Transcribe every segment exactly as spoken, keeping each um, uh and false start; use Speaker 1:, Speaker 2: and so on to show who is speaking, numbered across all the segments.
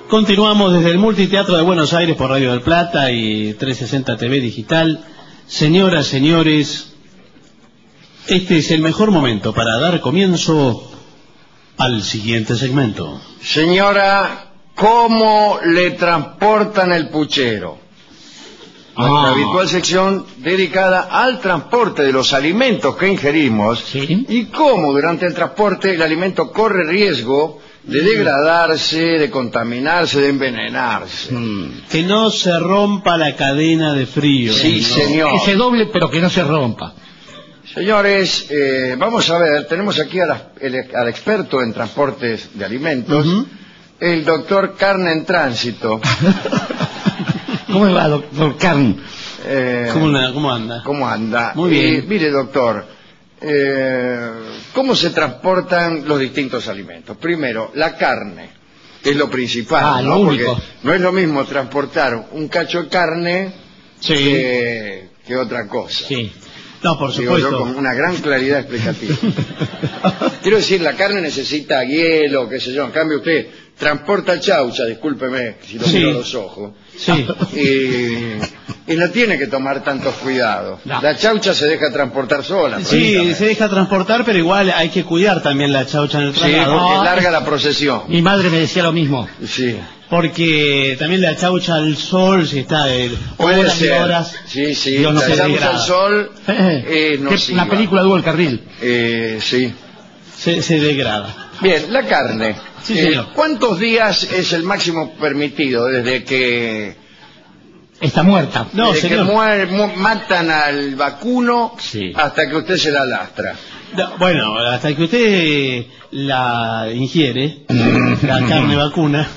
Speaker 1: Continuamos desde el Multiteatro de Buenos Aires por Radio del Plata y trescientos sesenta T V Digital. Señoras, señores, este es el mejor momento para dar comienzo al siguiente segmento.
Speaker 2: Señora, ¿cómo le transportan el puchero? Nuestra ah. habitual sección dedicada al transporte de los alimentos que ingerimos. ¿Sí? Y cómo durante el transporte el alimento corre riesgo de degradarse, de contaminarse, de envenenarse.
Speaker 1: Mm. Que no se rompa la cadena de frío.
Speaker 2: Sí, ¿no? Señor.
Speaker 3: Que se doble, pero que no se rompa.
Speaker 2: Señores, eh, vamos a ver, tenemos aquí a la, el, al experto en transportes de alimentos, uh-huh. el doctor Carne en Tránsito.
Speaker 3: ¿Cómo va, doctor Carne?
Speaker 2: Eh,
Speaker 1: ¿Cómo, ¿Cómo anda?
Speaker 2: ¿Cómo anda?
Speaker 1: Muy bien.
Speaker 2: Eh, mire, doctor, eh, ¿cómo se transportan los distintos alimentos? Primero, la carne, que es lo principal,
Speaker 3: ah,
Speaker 2: ¿no?
Speaker 3: Lo
Speaker 2: Porque
Speaker 3: único.
Speaker 2: no es lo mismo transportar un cacho de carne
Speaker 1: sí.
Speaker 2: que, que otra cosa.
Speaker 1: Sí. No, por
Speaker 2: Digo
Speaker 1: supuesto.
Speaker 2: yo con una gran claridad explicativa. Quiero decir, la carne necesita hielo, qué sé yo. En cambio usted transporta chaucha, discúlpeme si lo
Speaker 1: sí.
Speaker 2: miro a los ojos.
Speaker 1: Sí.
Speaker 2: Y, y no tiene que tomar tantos cuidados.
Speaker 1: No.
Speaker 2: La chaucha se deja transportar sola.
Speaker 1: Sí, se deja transportar, pero igual hay que cuidar también la chaucha en el traslado.
Speaker 2: Sí, porque es larga la procesión.
Speaker 3: Mi madre me decía lo mismo.
Speaker 2: Sí.
Speaker 1: Porque también la chaucha al sol, si está de
Speaker 2: Puede
Speaker 1: horas
Speaker 2: ser.
Speaker 1: y horas.
Speaker 2: Sí, sí,
Speaker 1: Dios no
Speaker 2: la
Speaker 1: se
Speaker 2: chaucha
Speaker 1: degrada.
Speaker 2: al sol eh, no
Speaker 3: La película Dual Carril.
Speaker 2: Eh, sí.
Speaker 1: Se, se degrada.
Speaker 2: Bien, la carne.
Speaker 1: Sí,
Speaker 2: eh,
Speaker 1: señor.
Speaker 2: ¿Cuántos días es el máximo permitido desde que
Speaker 3: está muerta?
Speaker 1: No,
Speaker 2: desde
Speaker 1: señor.
Speaker 2: que muere, mu matan al vacuno
Speaker 3: sí.
Speaker 2: hasta que usted se la lastra?
Speaker 1: No, bueno, hasta que usted la ingiere, la carne vacuna,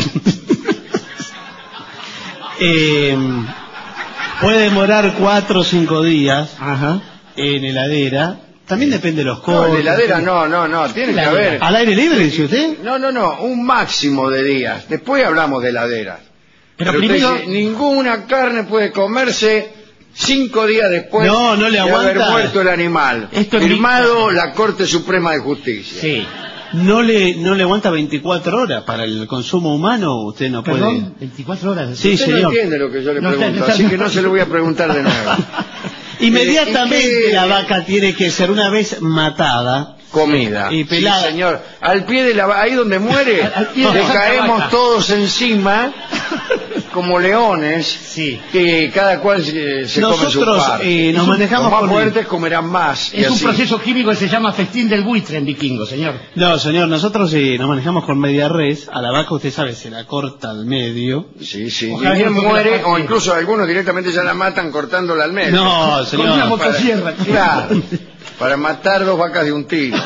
Speaker 1: eh, puede demorar cuatro o cinco días
Speaker 3: Ajá.
Speaker 1: en heladera. También depende de los
Speaker 2: No,
Speaker 1: cortes.
Speaker 2: en heladera no, no, no, tiene que haber...
Speaker 1: ¿Al aire libre, dice usted?
Speaker 2: No, no, no, un máximo de días. Después hablamos de heladeras.
Speaker 3: Pero,
Speaker 2: Pero
Speaker 3: primero...
Speaker 2: usted dice, ninguna carne puede comerse cinco días después
Speaker 1: no, no le
Speaker 2: de
Speaker 1: aguanta.
Speaker 2: haber muerto el animal.
Speaker 3: Esto
Speaker 2: Firmado la Corte Suprema de Justicia.
Speaker 3: Sí.
Speaker 1: No le, no le aguanta veinticuatro horas para el consumo humano, usted no puede...
Speaker 3: ¿Perdón? ¿veinticuatro horas?
Speaker 1: Sí,
Speaker 2: usted
Speaker 1: señor.
Speaker 2: no entiende lo que yo le
Speaker 3: No,
Speaker 2: pregunto,
Speaker 3: está, está,
Speaker 2: así
Speaker 3: no.
Speaker 2: que no se lo voy a preguntar de nuevo.
Speaker 1: Inmediatamente
Speaker 2: Eh, ¿y qué?
Speaker 1: la vaca tiene que ser, una vez matada,
Speaker 2: Comida.
Speaker 1: Y pelada.
Speaker 2: Sí, señor. Al pie de la... Ahí donde muere,
Speaker 3: pie de
Speaker 2: le
Speaker 3: la
Speaker 2: caemos
Speaker 3: vaca.
Speaker 2: todos encima, como leones,
Speaker 3: Sí.
Speaker 2: que cada cual se, se come su
Speaker 1: nosotros
Speaker 2: parte.
Speaker 1: eh, nos
Speaker 2: Los
Speaker 1: manejamos
Speaker 2: más
Speaker 1: con...
Speaker 2: fuertes comerán más. y
Speaker 3: Es un
Speaker 2: así.
Speaker 3: proceso químico que se llama festín del buitre en vikingo, señor.
Speaker 1: No, señor, nosotros eh, nos manejamos con media res. A la vaca usted sabe, se la corta al medio.
Speaker 2: Sí, sí.
Speaker 3: Ojalá
Speaker 2: Y bien
Speaker 3: que no
Speaker 2: muere,
Speaker 3: la parte.
Speaker 2: o incluso algunos directamente ya la matan cortándola al medio.
Speaker 1: No, señor.
Speaker 3: Con una
Speaker 2: Para-
Speaker 3: motosierra.
Speaker 2: Claro, para matar dos vacas de un tiro.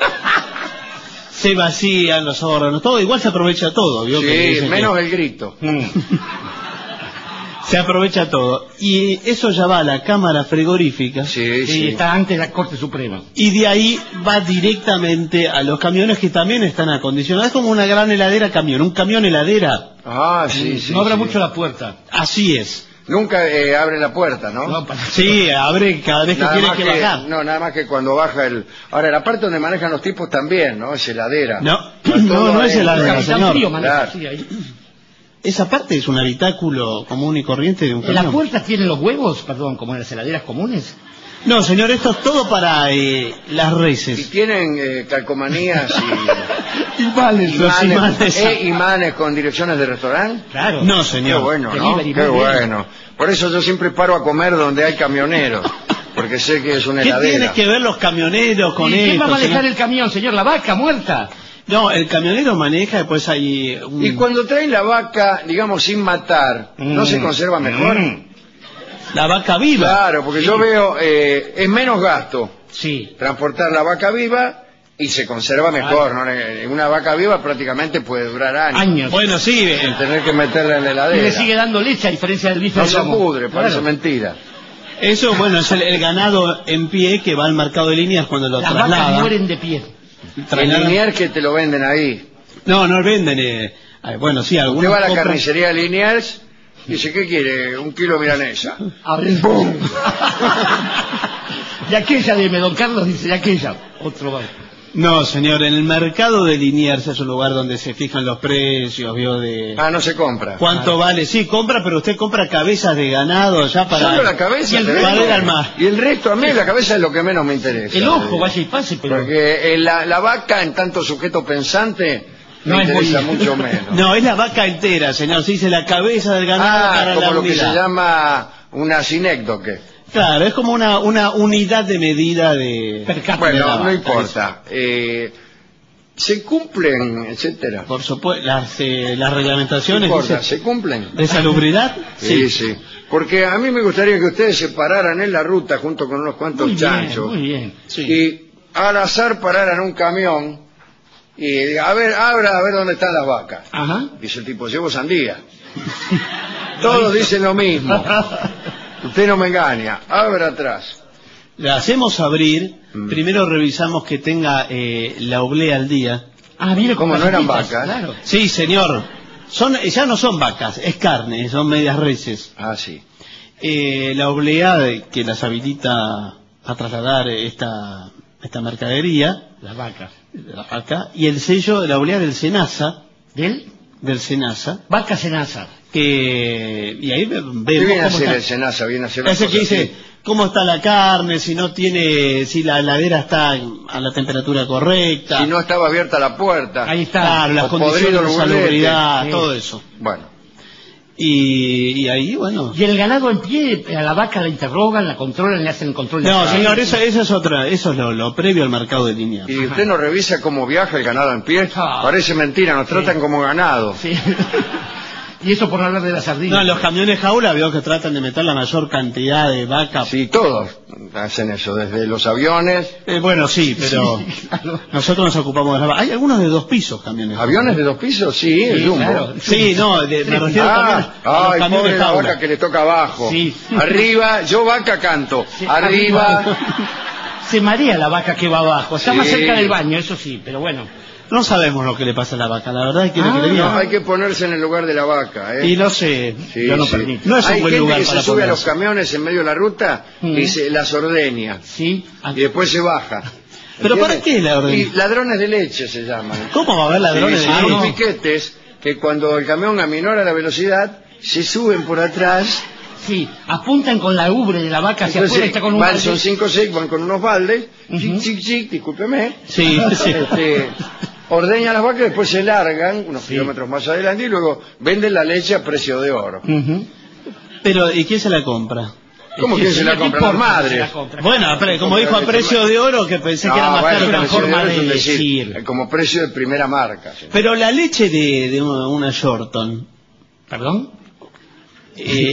Speaker 1: Se vacían los órganos, todo, igual se aprovecha todo, ¿vio? Que
Speaker 2: Sí,
Speaker 1: dicen
Speaker 2: menos
Speaker 1: que
Speaker 2: el grito.
Speaker 1: se aprovecha todo. Y eso ya va a la cámara frigorífica.
Speaker 2: Sí,
Speaker 3: Sí,
Speaker 2: sí.
Speaker 3: está ante la Corte Suprema.
Speaker 1: Y de ahí va directamente a los camiones que también están acondicionados. Es como una gran heladera camión, un camión heladera.
Speaker 2: Ah, sí, sí.
Speaker 3: no abra
Speaker 2: sí.
Speaker 3: mucho la puerta.
Speaker 1: Así es.
Speaker 2: Nunca eh, abre la puerta, ¿no?
Speaker 3: No, para-
Speaker 1: Sí, abre cada vez que
Speaker 2: Nada
Speaker 1: tiene
Speaker 2: más
Speaker 1: que,
Speaker 2: que,
Speaker 1: bajar.
Speaker 2: no, nada más que cuando baja el... Ahora, la parte donde manejan los tipos también, ¿no? Es heladera.
Speaker 1: No,
Speaker 2: Está
Speaker 1: no,
Speaker 2: todo
Speaker 1: no es
Speaker 2: adentro.
Speaker 1: heladera,
Speaker 3: Capitán
Speaker 1: señor.
Speaker 3: Frío maneja,
Speaker 2: Claro.
Speaker 3: sí, ahí.
Speaker 1: Esa parte es un habitáculo común y corriente de un
Speaker 3: ¿En
Speaker 1: camión.
Speaker 3: las puertas tienen los huevos, perdón, como en las heladeras comunes?
Speaker 1: No, señor, esto es todo para eh, las
Speaker 2: Y
Speaker 1: reses.
Speaker 2: tienen eh, calcomanías y...
Speaker 1: Imanes, los imanes.
Speaker 2: ¿Eh, imanes con direcciones de restaurante?
Speaker 3: Claro.
Speaker 1: No,
Speaker 2: Qué
Speaker 1: señor.
Speaker 2: bueno, ¿no?
Speaker 3: Delivery,
Speaker 2: Qué
Speaker 3: muy bien.
Speaker 2: bueno. Por eso yo siempre paro a comer donde hay camioneros, porque sé que es una
Speaker 1: ¿Qué
Speaker 2: heladera.
Speaker 1: tiene que ver los camioneros con
Speaker 3: ¿Y quién
Speaker 1: esto?
Speaker 3: va a manejar
Speaker 1: señor?
Speaker 3: el camión, señor? ¿La vaca muerta?
Speaker 1: No, el camionero maneja, después hay un...
Speaker 2: Y cuando traen la vaca, digamos, sin matar, ¿no
Speaker 3: Mm.
Speaker 2: se conserva mejor?
Speaker 3: Mm.
Speaker 1: la vaca viva.
Speaker 2: Claro, porque yo veo, eh, es menos gasto
Speaker 3: Sí.
Speaker 2: transportar la vaca viva y se conserva mejor, ¿no? Eh, Una vaca viva prácticamente puede durar años.
Speaker 3: Años.
Speaker 1: Bueno, sí, eh,
Speaker 2: Sin tener que meterla en la
Speaker 3: Y
Speaker 2: heladera.
Speaker 3: le sigue dando leche a diferencia del bife
Speaker 2: No
Speaker 3: de
Speaker 2: se
Speaker 3: lomo.
Speaker 2: pudre, parece
Speaker 3: Claro.
Speaker 2: mentira.
Speaker 1: eso, bueno, es el, el ganado en pie que va al mercado de líneas cuando lo
Speaker 3: Las vacas
Speaker 1: traslada.
Speaker 3: mueren de pie.
Speaker 2: El
Speaker 1: Trasladan-
Speaker 2: linear que te lo venden ahí.
Speaker 1: No, no venden. Eh, eh, bueno, sí,
Speaker 2: Usted
Speaker 1: algunos
Speaker 2: va a la
Speaker 1: compran-
Speaker 2: carnicería Liniers y dice, ¿qué quiere? Un kilo de milanesa.
Speaker 3: A ver. Y aquella, dime, don Carlos dice, y aquella. Otro va.
Speaker 1: No, señor, en el mercado de Liniers es un lugar donde se fijan los precios, vio de...
Speaker 2: Ah, no se compra.
Speaker 1: ¿Cuánto ah. vale? Sí, compra, pero usted compra cabezas de ganado ya para...
Speaker 2: Solo la cabeza.
Speaker 1: Y el, resto, al mar.
Speaker 2: Y el resto, a mí la cabeza es lo que menos me interesa.
Speaker 3: El ojo, vaya y pase, pero...
Speaker 2: Porque la, la vaca, en tanto sujeto pensante, me no interesa muy... mucho menos.
Speaker 1: No, es la vaca entera, señor. Se dice la cabeza del ganado
Speaker 2: ah,
Speaker 1: para
Speaker 2: como
Speaker 1: la
Speaker 2: lo
Speaker 1: unidad.
Speaker 2: que se llama una sinécdoque.
Speaker 1: Claro, es como una, una unidad de medida de...
Speaker 2: Bueno,
Speaker 1: de
Speaker 2: no vaca, importa. Eh, se cumplen, etcétera.
Speaker 1: Por supuesto, las, eh, las reglamentaciones...
Speaker 2: No importa, ¿se cumplen?
Speaker 1: ¿De salubridad?
Speaker 2: Sí, sí, sí. Porque a mí me gustaría que ustedes se pararan en la ruta junto con unos cuantos
Speaker 3: muy
Speaker 2: chanchos.
Speaker 3: Bien, muy bien.
Speaker 2: Sí. Y al azar pararan un camión y diga, a ver, abra a ver dónde están las vacas.
Speaker 3: Ajá.
Speaker 2: Dice el tipo, llevo sandía. Todos dicen lo mismo. Usted no me engaña. Abra atrás.
Speaker 1: La hacemos abrir. Mm. Primero revisamos que tenga eh, la oblea al día.
Speaker 3: Ah, mire,
Speaker 2: como no eran vacas.
Speaker 1: Claro. Sí, señor. Son, ya no son vacas, es carne, son medias reses.
Speaker 2: Ah, sí.
Speaker 1: Eh, la oblea que las habilita a trasladar esta, esta mercadería.
Speaker 3: Las vacas.
Speaker 1: La vaca. Y el sello de la oblea del SENASA.
Speaker 3: ¿Del?
Speaker 1: Del SENASA.
Speaker 3: Vaca SENASA.
Speaker 1: Que y ahí vemos
Speaker 2: ¿Qué viene a
Speaker 1: cómo
Speaker 2: hacer
Speaker 1: está
Speaker 2: el SENASA? Viene a hacer
Speaker 1: ese que dice así. Cómo está la carne, si no tiene, si la heladera está a la temperatura correcta,
Speaker 2: si no estaba abierta la puerta,
Speaker 1: ahí está, claro, las condiciones de salubridad, sí. Todo eso.
Speaker 2: Bueno.
Speaker 1: Y, y ahí, bueno.
Speaker 3: Y el ganado en pie, a la vaca la interrogan, la controlan, le hacen el control.
Speaker 1: No,
Speaker 3: de
Speaker 1: señor, eso, eso es otra, eso es lo, lo previo al mercado de línea.
Speaker 2: ¿Y usted no revisa cómo viaja el ganado en pie? Ah. Parece mentira, nos sí. tratan como ganado.
Speaker 3: Sí. Y eso por no hablar de las sardinas.
Speaker 1: No, en los camiones jaula veo que tratan de meter la mayor cantidad de vacas.
Speaker 2: Sí, todos hacen eso, desde los aviones.
Speaker 1: Eh, bueno, sí, pero sí, claro. Nosotros nos ocupamos de las vacas. Hay algunos de dos pisos camiones.
Speaker 2: ¿Aviones de dos pisos? Sí, sí el Jumbo. Claro.
Speaker 1: Sí, no, de, me refiero
Speaker 2: ah,
Speaker 1: también a los
Speaker 2: ay,
Speaker 1: camiones
Speaker 2: pobre
Speaker 1: jaula.
Speaker 2: La vaca que le toca abajo.
Speaker 3: Sí.
Speaker 2: Arriba, yo vaca canto. Sí, arriba...
Speaker 3: Se marea la vaca que va abajo. Está sí. más cerca del baño, eso sí, pero bueno.
Speaker 1: No sabemos lo que le pasa a la vaca, la verdad es que,
Speaker 2: ah,
Speaker 1: lo que le
Speaker 2: no, hay que ponerse en el lugar de la vaca, ¿eh?
Speaker 1: Y no sé,
Speaker 2: sí,
Speaker 1: yo no
Speaker 2: sí.
Speaker 1: permito. No es un
Speaker 2: hay
Speaker 1: buen
Speaker 2: gente
Speaker 1: lugar
Speaker 2: que
Speaker 1: para
Speaker 2: se sube
Speaker 1: ponerse.
Speaker 2: a los camiones en medio de la ruta mm. y se las ordeña.
Speaker 3: Sí.
Speaker 2: Y después se baja.
Speaker 1: ¿Pero ¿entiendes? ¿Para qué la ordeña?
Speaker 2: Y ladrones de leche se llaman.
Speaker 1: ¿Cómo va a haber ladrones
Speaker 2: sí,
Speaker 1: de
Speaker 2: leche?
Speaker 1: leche?
Speaker 2: Hay unos piquetes que cuando el camión aminora la velocidad, se suben por atrás.
Speaker 3: Sí, apuntan con la ubre de la vaca hacia
Speaker 2: Entonces,
Speaker 3: afuera, está con un
Speaker 2: van,
Speaker 3: balde.
Speaker 2: son cinco o seis, van con unos baldes, uh -huh. chic, chic, chic, discúlpeme.
Speaker 1: Sí, sí.
Speaker 2: Este, ordeñan las vacas, después se largan unos sí. kilómetros más adelante y luego venden la leche a precio de oro.
Speaker 1: Uh -huh. Pero, ¿y quién se la compra?
Speaker 2: ¿Cómo quién se la compra? Las madres.
Speaker 1: Bueno, como dijo a precio de oro, que pensé no, que era más
Speaker 2: bueno,
Speaker 1: caro, una forma de,
Speaker 2: de
Speaker 1: decir.
Speaker 2: decir. Como precio de primera marca. ¿Sí?
Speaker 1: Pero la leche de, de una, una Shorton.
Speaker 3: ¿Perdón?
Speaker 1: Eh,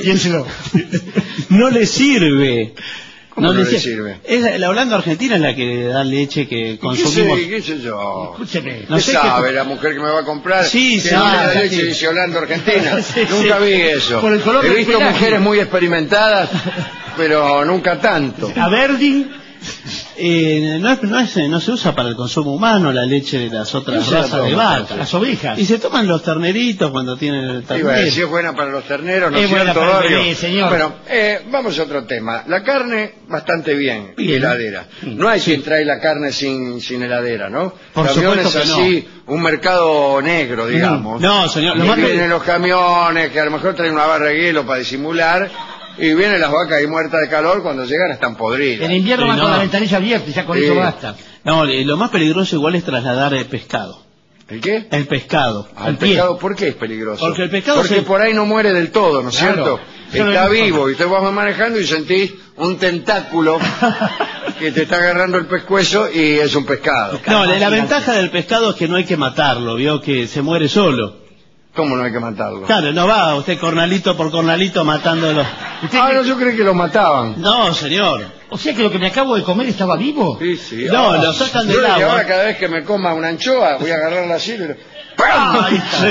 Speaker 1: no le sirve.
Speaker 2: ¿Cómo no, no le, le sirve?
Speaker 1: Es, la Holanda Argentina es la que da leche que consumimos.
Speaker 2: ¿Qué sé, qué sé yo?
Speaker 3: Escúcheme.
Speaker 2: No sé sabe qué... la mujer que me va a comprar?
Speaker 1: Sí,
Speaker 2: que
Speaker 1: sí.
Speaker 2: no
Speaker 1: Ah,
Speaker 2: le da leche
Speaker 1: sí.
Speaker 2: dice Holanda Argentina.
Speaker 1: Sí,
Speaker 2: nunca
Speaker 1: sí.
Speaker 2: vi eso.
Speaker 3: Por el color
Speaker 2: He
Speaker 3: del
Speaker 2: visto
Speaker 3: pelaje.
Speaker 2: mujeres muy experimentadas, pero nunca tanto.
Speaker 3: A Verdin.
Speaker 1: Eh, no, es, no, es, no se usa para el consumo humano la leche de las otras razas de vaca.
Speaker 3: Las ovejas.
Speaker 1: Y se toman los terneritos cuando tienen el ternero.
Speaker 2: Sí, bueno, si es buena para los terneros, ¿no es
Speaker 3: buena
Speaker 2: cierto,
Speaker 3: para el
Speaker 2: Dorio?
Speaker 3: bebé, señor.
Speaker 2: Bueno, eh, vamos a otro tema. La carne, bastante bien,
Speaker 1: bien.
Speaker 2: heladera. No hay
Speaker 1: sí.
Speaker 2: quien trae la carne sin, sin heladera, ¿no?
Speaker 1: Por
Speaker 2: camiones
Speaker 1: supuesto que
Speaker 2: así, no. Un mercado negro, digamos.
Speaker 1: No, señor. Lo
Speaker 2: y
Speaker 1: más
Speaker 2: vienen
Speaker 1: que...
Speaker 2: los camiones que a lo mejor traen una barra de hielo para disimular. Y vienen las vacas ahí muertas de calor, cuando llegan están podridas.
Speaker 3: En invierno
Speaker 1: sí,
Speaker 3: van
Speaker 1: no.
Speaker 3: con la ventanilla abierta y ya con
Speaker 2: sí.
Speaker 3: eso basta.
Speaker 1: No, lo más peligroso igual es trasladar el pescado.
Speaker 2: ¿El qué?
Speaker 1: El pescado.
Speaker 2: Ah, el pescado, ¿por qué es peligroso?
Speaker 1: Porque el pescado
Speaker 2: Porque
Speaker 1: se...
Speaker 2: por ahí no muere del todo, ¿no es
Speaker 3: claro.
Speaker 2: cierto? Está vivo y usted va manejando y sentís un tentáculo que te está agarrando el pescuezo y es un pescado.
Speaker 1: No, la, la ventaja del pescado es que no hay que matarlo, vio que se muere solo.
Speaker 2: ¿Cómo no hay que matarlo?
Speaker 1: Claro, no va usted cornalito por cornalito matándolo.
Speaker 2: Ah, no, yo creí que lo mataban.
Speaker 1: No, señor.
Speaker 3: O sea que lo que me acabo de comer estaba vivo.
Speaker 2: Sí, sí.
Speaker 1: No,
Speaker 2: ah,
Speaker 1: lo sacan del
Speaker 2: yo
Speaker 1: agua.
Speaker 2: ahora cada vez que me coma una anchoa voy a agarrarla así y...
Speaker 3: Ah,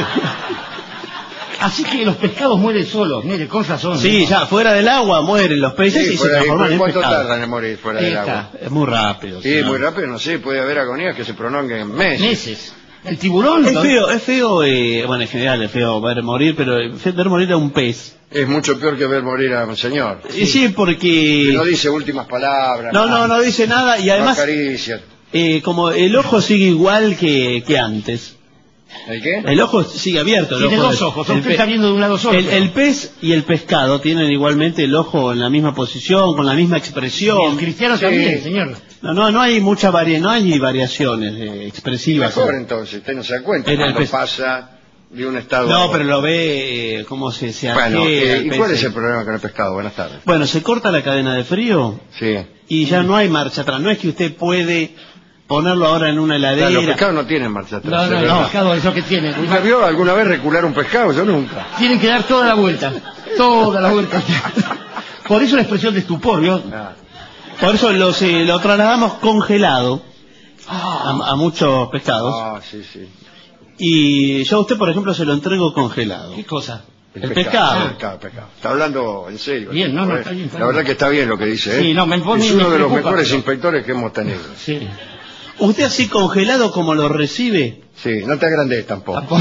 Speaker 3: así que los pescados mueren solos, mire, con razón.
Speaker 1: Sí, ¿no? Ya, fuera del agua mueren los peces
Speaker 2: sí,
Speaker 1: y se transforman en
Speaker 2: ¿cuánto
Speaker 1: pescado?
Speaker 2: tardan en morir fuera del agua?
Speaker 1: Es muy rápido.
Speaker 2: Sí,
Speaker 1: señor.
Speaker 2: muy rápido, no sé, puede haber agonías que se prolonguen meses.
Speaker 3: Meses. El tiburón.
Speaker 1: Es feo, es feo, eh, bueno, en general es feo ver morir, pero es feo ver morir a un pez.
Speaker 2: Es mucho peor que ver morir a un señor.
Speaker 1: Sí, sí porque...
Speaker 2: Que no dice últimas palabras.
Speaker 1: No, no, no dice nada y además...
Speaker 2: No acaricia.
Speaker 1: Eh, como el ojo sigue igual que, que antes.
Speaker 2: ¿El qué?
Speaker 1: El ojo sigue abierto. El
Speaker 3: Tiene
Speaker 1: ojo
Speaker 3: dos
Speaker 1: del-
Speaker 3: ojos,
Speaker 1: el
Speaker 3: usted
Speaker 1: pe-
Speaker 3: está viendo de un lado solo.
Speaker 1: El, el pez y el pescado tienen igualmente el ojo en la misma posición, con la misma expresión.
Speaker 3: Y el cristiano
Speaker 2: Sí.
Speaker 3: también, señor.
Speaker 1: No, no, no hay mucha vari no hay variaciones eh, expresivas.
Speaker 2: Mejor entonces, usted no se da cuenta
Speaker 1: Era el
Speaker 2: cuando
Speaker 1: pez.
Speaker 2: pasa de un estado a
Speaker 1: No,
Speaker 2: otro.
Speaker 1: pero lo ve eh, cómo se, se
Speaker 2: Bueno,
Speaker 1: ajea
Speaker 2: eh,
Speaker 1: el
Speaker 2: ¿y
Speaker 1: pez.
Speaker 2: cuál es el problema con el pescado? Buenas tardes.
Speaker 1: Bueno, se corta la cadena de frío
Speaker 2: Sí.
Speaker 1: y ya no hay marcha atrás. No es que usted puede ponerlo ahora en una heladera.
Speaker 2: Claro, los pescados no tienen marcha atrás.
Speaker 3: No,
Speaker 2: es
Speaker 3: no,
Speaker 2: verdad.
Speaker 3: el pescado es lo que tiene.
Speaker 2: ¿Usted vio alguna vez recular un pescado? Yo nunca.
Speaker 3: Tienen que dar toda la vuelta. Toda la vuelta. Por eso la expresión de estupor, ¿vio?
Speaker 2: Ah.
Speaker 1: Por eso los, eh, lo trasladamos congelado a, a muchos pescados.
Speaker 2: Ah, sí, sí.
Speaker 1: Y yo a usted, por ejemplo, se lo entrego congelado.
Speaker 3: ¿Qué cosa?
Speaker 1: El pescado.
Speaker 2: El pescado, pescado. Está hablando en serio.
Speaker 3: Bien, no, no,
Speaker 2: Eh,
Speaker 3: está bien, está
Speaker 2: La
Speaker 3: bien.
Speaker 2: verdad que está bien lo que dice, ¿eh?
Speaker 3: Sí, no, me-
Speaker 2: es
Speaker 3: me-
Speaker 2: uno
Speaker 3: me
Speaker 2: de los
Speaker 3: preocupa,
Speaker 2: mejores
Speaker 3: pero-
Speaker 2: inspectores que hemos tenido.
Speaker 3: Sí.
Speaker 1: ¿Usted así congelado como lo recibe?
Speaker 2: Sí, no te agrandes tampoco.
Speaker 3: Tampoco.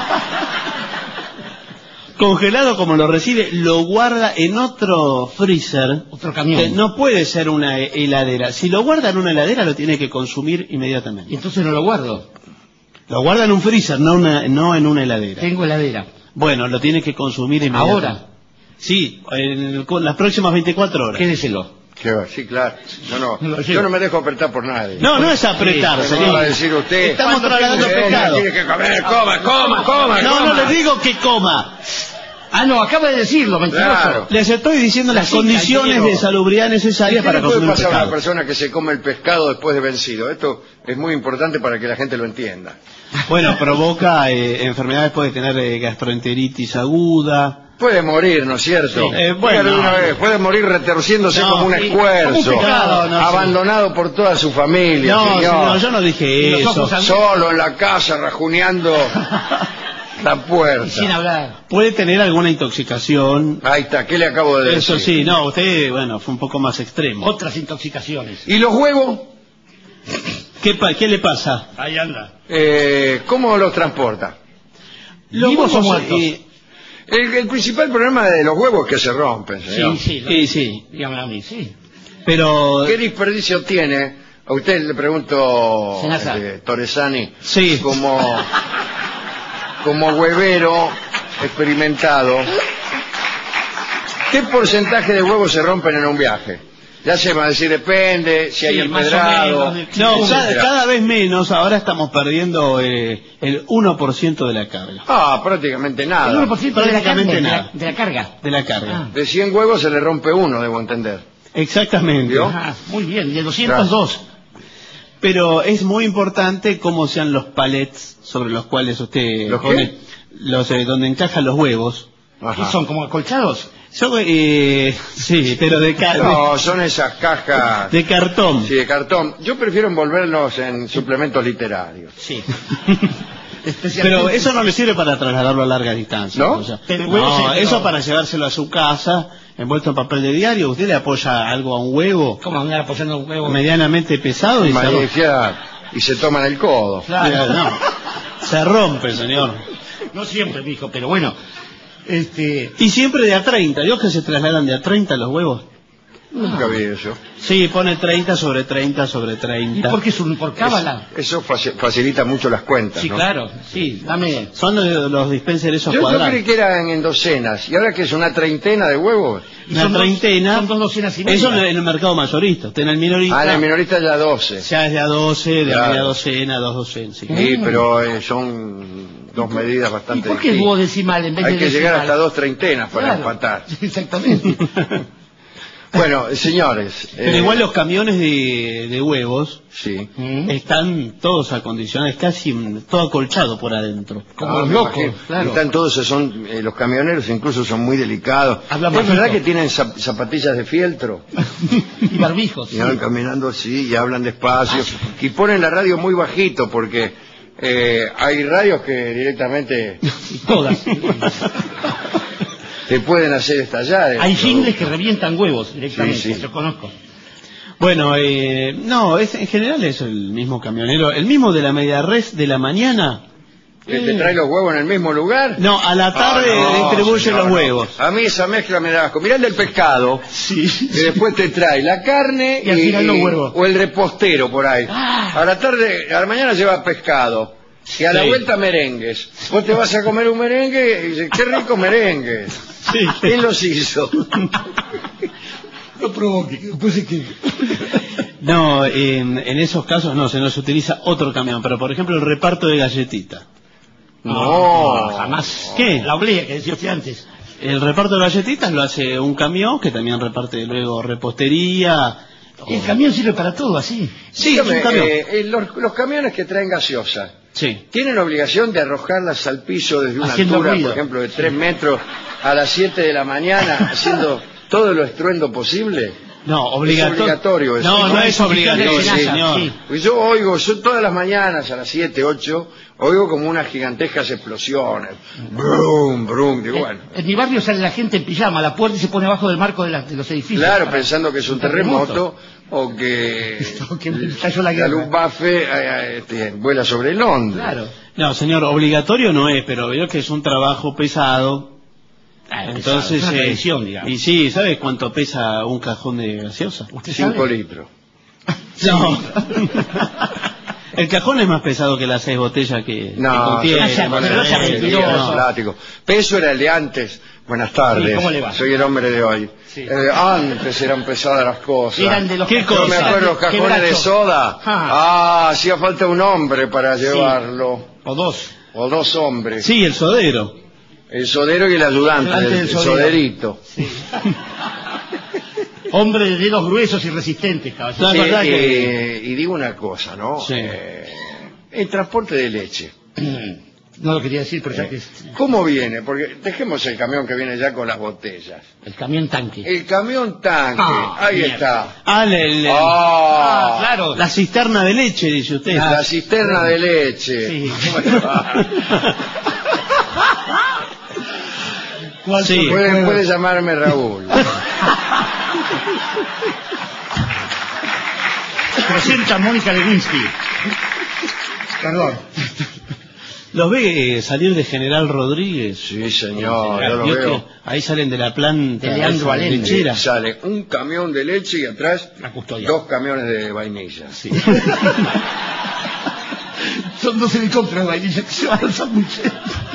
Speaker 1: Congelado como lo recibe, lo guarda en otro freezer.
Speaker 3: Otro camión.
Speaker 1: Que no puede ser una heladera. Si lo guarda en una heladera, lo tiene que consumir inmediatamente.
Speaker 3: Y entonces no lo guardo.
Speaker 1: Lo guarda en un freezer, no, una, no en una heladera.
Speaker 3: Tengo heladera.
Speaker 1: Bueno, lo tiene que consumir inmediatamente.
Speaker 3: ¿Ahora?
Speaker 1: Sí, en, con las próximas veinticuatro horas.
Speaker 3: Quédeselo.
Speaker 2: Qué va, sí, claro. No, no,
Speaker 3: No lo
Speaker 2: yo
Speaker 3: llevo.
Speaker 2: no me dejo apretar por nadie.
Speaker 1: No, no es apretar,
Speaker 2: ¿Qué
Speaker 1: señor.
Speaker 2: va a decir usted?
Speaker 1: Estamos
Speaker 2: ¿Cuánto
Speaker 1: trasladando
Speaker 2: tiene que-
Speaker 1: pescado.
Speaker 2: Tiene que comer, coma, coma, coma.
Speaker 1: No, no
Speaker 2: coma.
Speaker 1: le digo que coma.
Speaker 3: Ah, no, acaba de decirlo, mentiroso.
Speaker 2: Claro.
Speaker 1: Les estoy diciendo las
Speaker 3: Sí,
Speaker 1: condiciones
Speaker 3: caballero.
Speaker 1: de salubridad
Speaker 2: ¿Y
Speaker 1: necesarias
Speaker 2: qué
Speaker 1: para
Speaker 2: le puede
Speaker 1: consumir
Speaker 2: pasar a una
Speaker 1: pescado.
Speaker 2: persona que se come el pescado después de vencido? Esto es muy importante para que la gente lo entienda.
Speaker 1: Bueno, provoca eh, enfermedades, puede tener eh, gastroenteritis aguda.
Speaker 2: Puede morir, ¿no es cierto?
Speaker 1: Sí, eh, bueno.
Speaker 2: Dígalo de una vez, puede morir retorciéndose
Speaker 1: No,
Speaker 2: como un
Speaker 1: sí,
Speaker 2: escuerzo,
Speaker 3: como un pecado,
Speaker 1: no, sí.
Speaker 2: abandonado por toda su familia,
Speaker 1: No,
Speaker 2: señor.
Speaker 1: señor, yo no dije
Speaker 3: Los
Speaker 1: eso.
Speaker 3: ojos al-
Speaker 2: Solo en la casa, rajuneando la puerta.
Speaker 3: Y sin hablar.
Speaker 1: Puede tener alguna intoxicación.
Speaker 2: Ahí está, ¿qué le acabo de decir?
Speaker 1: Eso sí, no, usted, bueno, fue un poco más extremo.
Speaker 3: Otras intoxicaciones.
Speaker 2: ¿Y los huevos?
Speaker 1: ¿Qué, pa- qué le pasa?
Speaker 3: Ahí anda.
Speaker 2: Eh, ¿Cómo los transporta?
Speaker 1: Los
Speaker 3: ¿Vivos o
Speaker 1: huevos,
Speaker 3: muertos?
Speaker 1: eh,
Speaker 2: El, el principal problema de los huevos es que se rompen, señor.
Speaker 3: Sí, sí. lo-
Speaker 1: sí, sí,
Speaker 3: Dígame a mí, sí.
Speaker 1: pero...
Speaker 2: ¿Qué desperdicio tiene? A usted le pregunto,
Speaker 3: Senasa.
Speaker 2: eh, Torresani,
Speaker 1: Sí.
Speaker 2: como, como huevero experimentado, ¿qué porcentaje de huevos se rompen en un viaje? Ya se va a decir, depende, si hay
Speaker 3: Sí, más o
Speaker 2: empedrado.
Speaker 3: menos.
Speaker 1: No, cada,
Speaker 2: etcétera.
Speaker 1: cada vez menos, ahora estamos perdiendo eh, el uno por ciento de la carga.
Speaker 2: Ah, prácticamente
Speaker 3: El
Speaker 2: nada.
Speaker 3: uno por ciento de la,
Speaker 1: Prácticamente
Speaker 3: carne, de,
Speaker 1: nada.
Speaker 3: la, de la carga.
Speaker 1: De la carga.
Speaker 3: Ah.
Speaker 2: De cien huevos se le rompe uno, debo entender.
Speaker 1: Exactamente.
Speaker 2: ¿Vio?
Speaker 3: Ah, muy bien, de doscientos dos.
Speaker 1: Pero es muy importante cómo sean los palets sobre los cuales usted
Speaker 2: ¿Los
Speaker 1: pone
Speaker 2: qué?
Speaker 1: los eh, donde encajan los huevos.
Speaker 2: Ajá.
Speaker 3: ¿Qué son, como acolchados?
Speaker 1: Yo, eh, sí, pero de, ca-
Speaker 2: No, son esas cajas
Speaker 1: de, de cartón.
Speaker 2: sí, de cartón. Yo prefiero envolverlos en suplementos literarios.
Speaker 3: Sí.
Speaker 1: Pero eso no le sirve para trasladarlo a larga distancia.
Speaker 2: ¿No?
Speaker 1: O sea,
Speaker 3: Pero el huevo
Speaker 1: no,
Speaker 3: se-
Speaker 1: eso para llevárselo a su casa, envuelto en papel de diario. Usted le apoya algo a un huevo
Speaker 3: ¿Cómo andar apoyando un huevo?
Speaker 1: medianamente pesado y se rompe.
Speaker 2: Magnesia, y se toman el codo.
Speaker 3: Claro.
Speaker 1: No, se rompe, señor.
Speaker 3: No siempre, mijo, pero bueno. Este.
Speaker 1: Y siempre de a treinta. ¿Vio que se trasladan de a treinta los huevos?
Speaker 2: Nunca vi eso.
Speaker 1: Sí, pone treinta sobre treinta sobre
Speaker 3: ¿Y
Speaker 1: treinta.
Speaker 3: por qué es un por cábala?
Speaker 2: Eso faci- facilita mucho las cuentas,
Speaker 3: Sí,
Speaker 2: ¿no?
Speaker 3: claro. Sí, dame.
Speaker 1: Son los, los dispensers esos
Speaker 2: Yo, yo
Speaker 1: cuadrados.
Speaker 2: creí que eran en docenas. ¿Y ahora que es una treintena de huevos?
Speaker 3: Y
Speaker 1: Una
Speaker 3: son dos-
Speaker 1: treintena.
Speaker 3: son dos docenas y media.
Speaker 1: Eso en el mercado mayorista. Usted en el minorista.
Speaker 2: Ah, en el minorista ya doce.
Speaker 1: Ya es de a doce, de a
Speaker 2: Claro.
Speaker 1: media docena, dos docenas. sí.
Speaker 2: Sí, pero eh, son dos medidas
Speaker 3: ¿Y
Speaker 2: bastante
Speaker 3: por qué es
Speaker 2: distintas.
Speaker 3: duodecimal en vez
Speaker 2: Hay
Speaker 3: de
Speaker 2: que llegar
Speaker 3: decimal?
Speaker 2: hasta dos treintenas para
Speaker 3: Claro.
Speaker 2: empatar.
Speaker 3: Exactamente.
Speaker 2: Bueno, eh, señores.
Speaker 1: Pero
Speaker 2: eh,
Speaker 1: igual los camiones de, de huevos
Speaker 2: Sí.
Speaker 3: Mm.
Speaker 1: están todos acondicionados, casi mm, todo acolchado por adentro.
Speaker 3: Como
Speaker 2: Ah,
Speaker 3: los
Speaker 2: me
Speaker 3: locos,
Speaker 2: imagino.
Speaker 3: claro.
Speaker 2: Están todos, son, eh, los camioneros incluso son muy delicados.
Speaker 3: Hablan
Speaker 2: ¿Es
Speaker 3: bajito.
Speaker 2: verdad que tienen zap- zapatillas de fieltro?
Speaker 3: Y barbijos.
Speaker 2: Y van caminando así y hablan despacio. Y ponen la radio muy bajito porque eh, hay radios que directamente
Speaker 3: Y todas.
Speaker 2: te pueden hacer estallar. el
Speaker 3: Hay
Speaker 2: producto.
Speaker 3: jingles que revientan huevos directamente,
Speaker 2: Sí, sí.
Speaker 3: yo conozco.
Speaker 1: Bueno, eh, no, es, en general es el mismo camionero, el mismo de la media res de la mañana,
Speaker 2: ¿Que te trae los huevos en el mismo lugar?
Speaker 1: No, a la tarde
Speaker 2: Ah, no,
Speaker 1: distribuye
Speaker 2: señor,
Speaker 1: los
Speaker 2: no.
Speaker 1: huevos.
Speaker 2: A mí esa mezcla me da asco. Mirá el del pescado,
Speaker 3: Sí.
Speaker 2: que después te trae la carne
Speaker 3: Y al final los huevos.
Speaker 2: o el repostero por ahí.
Speaker 3: Ah.
Speaker 2: A la tarde, a la mañana lleva pescado. Y a la
Speaker 1: Sí.
Speaker 2: vuelta merengues. Vos te vas a comer un merengue y dices, qué rico merengue.
Speaker 1: Sí.
Speaker 2: ¿Quién los hizo?
Speaker 3: No provoque, después es que...
Speaker 1: No, en, en esos casos no, se nos utiliza otro camión, pero por ejemplo el reparto de galletitas.
Speaker 2: No,
Speaker 3: jamás.
Speaker 1: ¿Qué?
Speaker 3: La oblea que decía usted antes.
Speaker 1: El reparto de galletitas lo hace un camión que también reparte luego repostería.
Speaker 3: El camión sirve para todo, así.
Speaker 1: Sí, es un
Speaker 2: Dígame,
Speaker 1: camión.
Speaker 2: eh, eh, los, los camiones que traen gaseosa,
Speaker 1: Sí.
Speaker 2: ¿tienen obligación de arrojarlas al piso desde una
Speaker 3: Haciendo
Speaker 2: altura,
Speaker 3: ruido.
Speaker 2: por ejemplo, de tres metros a las siete de la mañana, haciendo todo lo estruendo posible?
Speaker 1: No, obligato-
Speaker 2: Es obligatorio eso.
Speaker 1: No, no es obligatorio,
Speaker 3: Sí,
Speaker 1: señor.
Speaker 3: sí.
Speaker 2: Pues yo oigo, yo todas las mañanas a las siete, ocho, oigo como unas gigantescas explosiones. Brum, brum, digo, bueno.
Speaker 3: En mi barrio sale la gente en pijama a la puerta y se pone abajo del marco de, la- de los edificios.
Speaker 2: Claro,
Speaker 3: Para-
Speaker 2: pensando que es un terremoto o que,
Speaker 3: O que cayó la guerra.
Speaker 2: Luftwaffe eh, eh, este, vuela sobre Londres.
Speaker 3: Claro.
Speaker 1: No, señor, obligatorio no es, pero veo que es un trabajo pesado.
Speaker 3: Ah, es
Speaker 1: Entonces,
Speaker 3: pesado, es una
Speaker 1: eh,
Speaker 3: tradición, digamos.
Speaker 1: y sí, ¿sabes cuánto pesa un cajón de gaseosa?
Speaker 3: ¿Usted
Speaker 2: Cinco
Speaker 3: sabe?
Speaker 2: litros.
Speaker 1: No. El cajón es más pesado que las seis botellas que,
Speaker 2: No,
Speaker 1: que contiene.
Speaker 3: ya,
Speaker 2: bueno,
Speaker 3: pero no sea
Speaker 2: eh,
Speaker 3: mentiroso.
Speaker 2: no, plástico. Peso era el de antes. Buenas tardes.
Speaker 3: Sí, ¿cómo le va?
Speaker 2: Soy el hombre de hoy.
Speaker 3: Sí.
Speaker 2: Eh, antes eran pesadas las cosas.
Speaker 3: Eran de los
Speaker 1: ¿Qué
Speaker 2: Yo me
Speaker 1: cosa?
Speaker 2: acuerdo los cajones de
Speaker 3: Quebracho.
Speaker 2: soda.
Speaker 3: Ah.
Speaker 2: Ah, hacía falta un hombre para llevarlo.
Speaker 3: O dos.
Speaker 2: O dos hombres.
Speaker 1: Sí, el sodero.
Speaker 2: El sodero y el ayudante,
Speaker 3: Ayudante
Speaker 2: del,
Speaker 3: del
Speaker 2: el
Speaker 3: sodero.
Speaker 2: soderito.
Speaker 3: Hombre de dedos gruesos y resistentes, caballero.
Speaker 1: No, es verdad
Speaker 2: Eh,
Speaker 1: que-
Speaker 2: eh, y digo una cosa, ¿no?
Speaker 1: Sí.
Speaker 2: Eh, el transporte de leche.
Speaker 3: No lo quería decir, pero ya que es
Speaker 2: ¿Cómo viene? Porque dejemos el camión que viene ya con las botellas.
Speaker 3: el camión tanque.
Speaker 2: El camión tanque,
Speaker 3: Ah,
Speaker 2: ahí
Speaker 3: mierda.
Speaker 2: está.
Speaker 1: Ah, el- el-
Speaker 2: Ah,
Speaker 3: claro.
Speaker 1: la cisterna de leche, dice usted.
Speaker 2: la cisterna de leche.
Speaker 3: Sí.
Speaker 1: ¿Cuál sí.
Speaker 2: Puede, puede llamarme Raúl.
Speaker 3: Presenta Mónica Lewinsky. Perdón.
Speaker 1: ¿Los ve eh, salir de General Rodríguez?
Speaker 2: Sí, señor, yo lo
Speaker 1: Vio
Speaker 2: veo.
Speaker 1: que ahí salen de la planta
Speaker 3: De Leandro
Speaker 1: esa
Speaker 3: Allende.
Speaker 1: lechera.
Speaker 2: Sale un camión de leche y atrás
Speaker 3: La custodia.
Speaker 2: dos camiones de vainilla.
Speaker 3: Son dos helicópteros de vainilla que se van al sanguchero.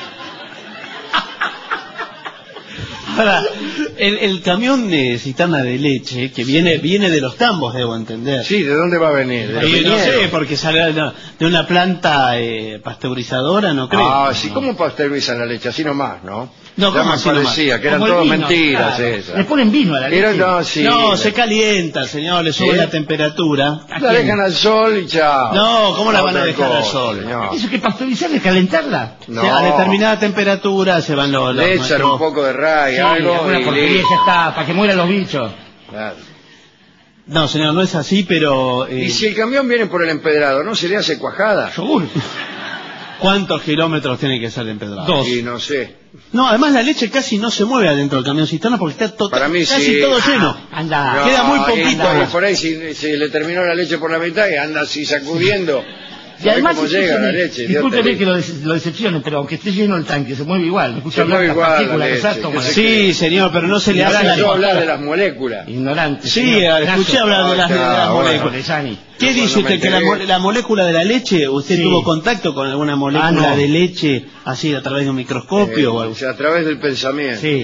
Speaker 1: Ahora, el, el camión de cisterna de leche, que viene viene de los tambos, debo entender.
Speaker 2: Sí, ¿de dónde va a venir? ¿De
Speaker 1: Sí, no
Speaker 2: Piñero?
Speaker 1: sé, porque sale de de una planta eh, pasteurizadora, no creo.
Speaker 2: Ah, sí, ¿cómo pasteurizan la leche? Así nomás, ¿no?
Speaker 1: No,
Speaker 2: ya
Speaker 1: ¿cómo
Speaker 2: me
Speaker 1: así nomás?
Speaker 2: parecía, que eran
Speaker 3: Como el
Speaker 2: todas
Speaker 3: vino,
Speaker 2: mentiras
Speaker 3: claro.
Speaker 2: esas.
Speaker 3: Le ponen vino a la leche.
Speaker 2: Eran, no, sí,
Speaker 1: no,
Speaker 2: la-
Speaker 1: se calienta, señor, le sube
Speaker 2: ¿Sí?
Speaker 1: la temperatura.
Speaker 2: la dejan al sol y chao.
Speaker 1: No, ¿cómo la van a
Speaker 2: Otra
Speaker 1: dejar al
Speaker 2: cosa,
Speaker 1: sol?
Speaker 2: señor.
Speaker 3: ¿Eso que pasteurizar es calentarla?
Speaker 2: No.
Speaker 1: O sea, a determinada temperatura se van los... los
Speaker 2: Le echan
Speaker 1: nuestros-
Speaker 2: un poco de ray,
Speaker 3: Sí,
Speaker 2: algo
Speaker 3: alguna
Speaker 2: y
Speaker 3: porquería
Speaker 2: listo.
Speaker 3: ya está, para que mueran los bichos.
Speaker 2: Claro.
Speaker 1: No, señor, no es así, pero... eh,
Speaker 2: Y si el camión viene por el empedrado, ¿no se le hace cuajada?
Speaker 3: Yogur.
Speaker 1: ¿Cuántos kilómetros tiene que ser de empedrado?
Speaker 3: Dos.
Speaker 2: Y no sé.
Speaker 1: No, además la leche casi no se mueve adentro del camión cisterna porque está to-
Speaker 2: Para mí
Speaker 1: casi
Speaker 2: sí.
Speaker 1: todo lleno.
Speaker 3: Anda.
Speaker 2: No,
Speaker 1: Queda muy
Speaker 2: y-
Speaker 1: poquito.
Speaker 2: y por ahí si, si le terminó la leche por la mitad y anda así sacudiendo.
Speaker 3: Y además,
Speaker 2: cómo llega la leche? Dios te
Speaker 3: discúlpeme
Speaker 2: libre.
Speaker 3: que lo, des- lo decepcione, pero aunque esté lleno el tanque, se mueve igual. Me escucha
Speaker 2: Se
Speaker 3: hablar
Speaker 2: mueve
Speaker 3: de las
Speaker 2: igual la
Speaker 3: partículas,
Speaker 2: leche,
Speaker 3: los átomos,
Speaker 2: que se-
Speaker 1: Sí, señor, pero no se le
Speaker 2: Ahora
Speaker 1: hace la...
Speaker 2: yo hablar de las moléculas.
Speaker 3: ignorante.
Speaker 1: Sí,
Speaker 3: señor.
Speaker 1: escuché
Speaker 3: Nazo.
Speaker 1: hablar de las, de las
Speaker 2: Ah, bueno.
Speaker 1: moléculas.
Speaker 3: Lezani.
Speaker 1: ¿Qué
Speaker 2: Yo
Speaker 1: dice
Speaker 2: cuando me
Speaker 1: usted? ¿Que la,
Speaker 2: enteré-
Speaker 1: mo- la molécula de la leche, usted
Speaker 3: Sí.
Speaker 1: tuvo contacto con alguna molécula
Speaker 3: Ah, no.
Speaker 1: de leche así a través de un microscopio
Speaker 2: Eh,
Speaker 1: o algo?
Speaker 2: o sea, a través del pensamiento.
Speaker 3: Sí.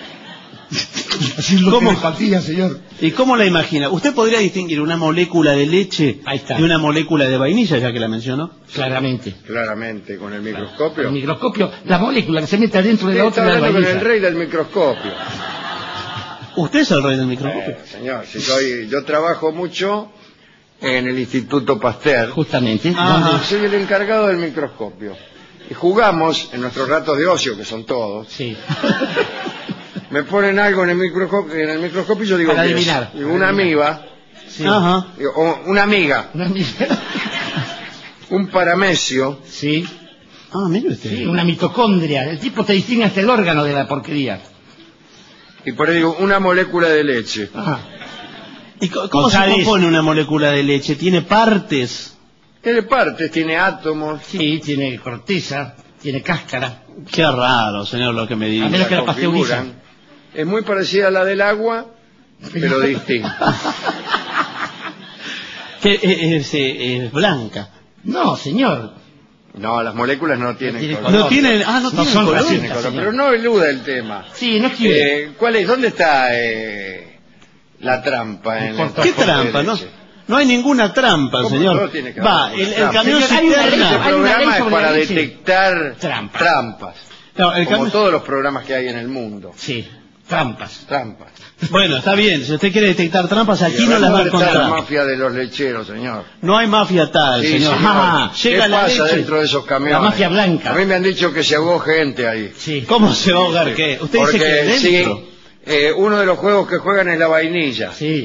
Speaker 1: ¿Cómo?
Speaker 3: Partía, señor.
Speaker 1: ¿Y cómo la imagina? ¿Usted podría distinguir una molécula de leche
Speaker 3: Ahí está.
Speaker 1: de una molécula de vainilla, ya que la mencionó?
Speaker 3: Claramente.
Speaker 2: Claramente, con el microscopio.
Speaker 3: El microscopio, la molécula que se mete adentro de
Speaker 2: Sí,
Speaker 3: la
Speaker 2: está
Speaker 3: otra de la
Speaker 2: hablando con el
Speaker 3: vainilla.
Speaker 2: rey del microscopio.
Speaker 1: ¿Usted es el rey del microscopio?
Speaker 2: Eh, señor, si soy, yo trabajo mucho en el Instituto Pasteur.
Speaker 3: Justamente.
Speaker 1: Ah.
Speaker 3: donde-
Speaker 2: Soy el encargado del microscopio. Y jugamos en nuestros ratos de ocio, que son todos.
Speaker 3: Sí.
Speaker 2: Me ponen algo en el microscopio, en el microscopio y yo digo
Speaker 3: Para
Speaker 2: que es.
Speaker 3: adivinar.
Speaker 2: Digo, una amiba,
Speaker 3: Sí.
Speaker 1: Ajá.
Speaker 2: digo, o una amiga,
Speaker 3: Una amiga.
Speaker 2: un paramecio,
Speaker 3: Sí.
Speaker 1: Ah, mire usted.
Speaker 3: Sí, una mitocondria. El tipo te distingue hasta el órgano de la porquería.
Speaker 2: y por ahí digo, una molécula de leche.
Speaker 3: Ah.
Speaker 1: ¿Y co- cómo se
Speaker 3: González.
Speaker 1: compone una molécula de leche? ¿Tiene partes?
Speaker 2: Tiene partes, tiene átomos.
Speaker 3: Sí, tiene corteza. tiene cáscara.
Speaker 1: Qué raro, señor, lo que me dice.
Speaker 3: A menos que la
Speaker 2: configuran. Es muy parecida a la del agua, pero distinta.
Speaker 1: Que es, es, es blanca.
Speaker 3: No, señor.
Speaker 2: No, las moléculas no tienen
Speaker 3: Tiene
Speaker 2: color.
Speaker 1: No tienen, ah, no,
Speaker 3: No
Speaker 1: tienen
Speaker 3: son
Speaker 1: color.
Speaker 3: racistas.
Speaker 2: Tienen color,
Speaker 3: señor.
Speaker 2: pero no eluda el tema.
Speaker 3: Sí, no escribe.
Speaker 2: Eh, ¿Cuál es? ¿Dónde está eh, la trampa? En el
Speaker 1: ¿Qué
Speaker 2: transporte
Speaker 1: trampa?
Speaker 2: de
Speaker 1: No,
Speaker 2: leche?
Speaker 1: no hay ninguna trampa,
Speaker 2: ¿Cómo
Speaker 1: señor.
Speaker 2: no tiene que
Speaker 1: Va,
Speaker 2: haber
Speaker 1: el, el
Speaker 2: trampa?
Speaker 1: camión
Speaker 3: Señor, hay una ley-
Speaker 2: Este
Speaker 1: cisterna.
Speaker 3: hay una ley
Speaker 2: programa es
Speaker 3: sobre
Speaker 2: para
Speaker 3: la leche.
Speaker 2: detectar
Speaker 3: Trampas.
Speaker 2: trampas.
Speaker 1: No, el
Speaker 2: Como
Speaker 1: camión-
Speaker 2: todos los programas que hay en el mundo.
Speaker 3: Sí, trampas.
Speaker 2: Trampas.
Speaker 1: Bueno, está bien, si usted quiere detectar trampas, aquí
Speaker 2: Y
Speaker 1: no las va a
Speaker 2: ¿dónde está la
Speaker 1: encontrar.
Speaker 2: mafia de los lecheros, señor?
Speaker 1: No hay mafia tal,
Speaker 2: Sí,
Speaker 1: señor.
Speaker 2: señor.
Speaker 1: Ah,
Speaker 2: ¿Qué
Speaker 1: llega la
Speaker 2: pasa
Speaker 1: leche.
Speaker 2: dentro de esos camiones?
Speaker 3: La mafia blanca.
Speaker 2: A mí me han dicho que se ahogó gente ahí.
Speaker 3: Sí.
Speaker 1: ¿Cómo se va a ahogar qué? Usted
Speaker 2: Porque
Speaker 1: dice que
Speaker 2: sí,
Speaker 1: dentro.
Speaker 2: eh, uno de los juegos que juegan es la vainilla.
Speaker 3: Sí.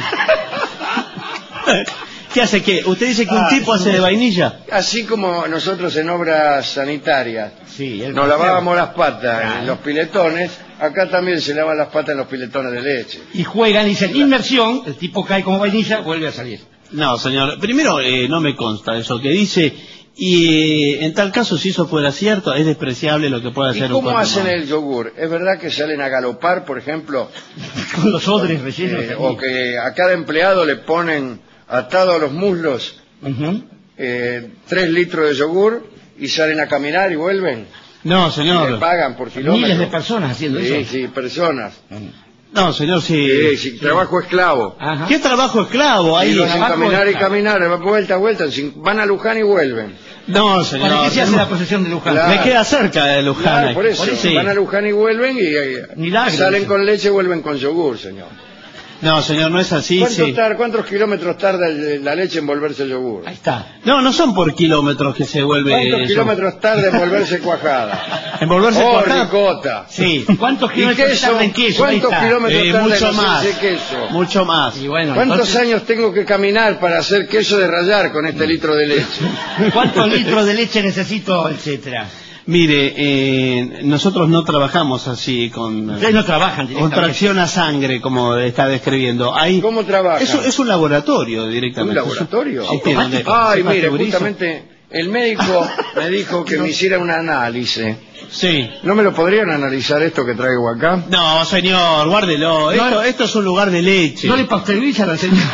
Speaker 1: ¿Qué hace qué? ¿Usted dice que un
Speaker 2: Ah,
Speaker 1: tipo hace de vainilla?
Speaker 2: Así como nosotros en obras sanitarias
Speaker 3: Sí, el
Speaker 2: nos lavábamos las patas
Speaker 3: Claro.
Speaker 2: en los piletones, acá también se lavan las patas en los piletones de leche.
Speaker 3: Y juegan, dicen inmersión, el tipo cae como vainilla, vuelve a salir.
Speaker 1: No, señor. Primero, eh, no me consta eso que dice. Y eh, en tal caso, si eso fuera cierto, es despreciable lo que pueda
Speaker 2: ¿Y
Speaker 1: hacer un
Speaker 2: cómo
Speaker 1: cuerpo
Speaker 2: hacen
Speaker 1: humano.
Speaker 2: el yogur? ¿Es verdad que salen a galopar, por ejemplo?
Speaker 3: Con los odres rellenos.
Speaker 2: Eh, o que a cada empleado le ponen atado a los muslos
Speaker 3: Ujú.
Speaker 2: eh, tres litros de yogur y salen a caminar y vuelven?
Speaker 1: No,
Speaker 2: Y le
Speaker 1: señor.
Speaker 2: pagan por kilómetro.
Speaker 3: Miles de personas haciendo
Speaker 2: Sí,
Speaker 3: eso.
Speaker 2: sí, personas.
Speaker 1: No, señor, sí.
Speaker 2: Sí, sí, trabajo esclavo.
Speaker 3: Ajá.
Speaker 1: ¿Qué trabajo esclavo
Speaker 2: Ahí
Speaker 1: ahí?
Speaker 2: lo hacen
Speaker 3: abajo
Speaker 2: caminar y
Speaker 3: está.
Speaker 2: caminar, vuelta, vuelta, sin- van a Luján y vuelven.
Speaker 1: No,
Speaker 3: ¿Para
Speaker 1: señor.
Speaker 3: qué se hace la procesión de Luján?
Speaker 2: Claro.
Speaker 1: Me queda cerca de Luján.
Speaker 2: Claro,
Speaker 1: ahí.
Speaker 2: por eso,
Speaker 1: Sí.
Speaker 2: van a Luján y vuelven y eh,
Speaker 3: Milagro,
Speaker 2: salen
Speaker 3: dice.
Speaker 2: con leche y vuelven con yogur, señor.
Speaker 1: No, señor, no es así.
Speaker 2: ¿Cuánto
Speaker 1: Sí.
Speaker 2: tar- ¿Cuántos kilómetros tarda el- la leche en volverse yogur?
Speaker 3: Ahí está.
Speaker 1: No, no son por kilómetros que se vuelve
Speaker 2: ¿Cuántos
Speaker 1: eso.
Speaker 2: kilómetros tarda en volverse cuajada?
Speaker 1: En volverse
Speaker 2: Oh,
Speaker 1: cuajada.
Speaker 2: ricota.
Speaker 1: Sí.
Speaker 3: ¿Cuántos
Speaker 2: ¿Y
Speaker 3: kilómetros
Speaker 2: queso?
Speaker 3: tarda en queso? Ahí
Speaker 2: ¿Cuántos
Speaker 3: está.
Speaker 2: kilómetros
Speaker 1: Eh,
Speaker 2: tarda
Speaker 1: mucho
Speaker 2: en
Speaker 1: más.
Speaker 2: hacerse queso?
Speaker 1: Mucho más.
Speaker 3: Y bueno,
Speaker 2: ¿Cuántos
Speaker 3: entonces,
Speaker 2: años tengo que caminar para hacer queso de rallar con este litro de leche?
Speaker 3: ¿cuántos litros de leche necesito, etcétera?
Speaker 1: Mire, eh, nosotros no trabajamos así con,
Speaker 3: Ustedes no trabajan
Speaker 1: con
Speaker 3: directamente.
Speaker 1: tracción a sangre, como está describiendo. Hay,
Speaker 2: ¿Cómo trabajan?
Speaker 1: es, es un laboratorio directamente.
Speaker 2: ¿Un laboratorio?
Speaker 1: Sí, sí, donde
Speaker 2: Ay,
Speaker 1: se
Speaker 2: mire,
Speaker 1: pasteuriza.
Speaker 2: justamente el médico me dijo que me hiciera un análisis.
Speaker 1: Sí.
Speaker 2: ¿No me lo podrían analizar esto que traigo acá?
Speaker 1: No, señor, guárdelo. Esto, esto es un lugar de leche.
Speaker 3: No le pasteurizan al señor.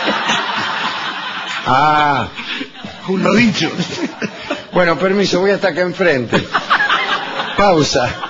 Speaker 2: Ah,
Speaker 3: Un dicho.
Speaker 2: bueno, permiso, voy hasta acá enfrente. Pausa.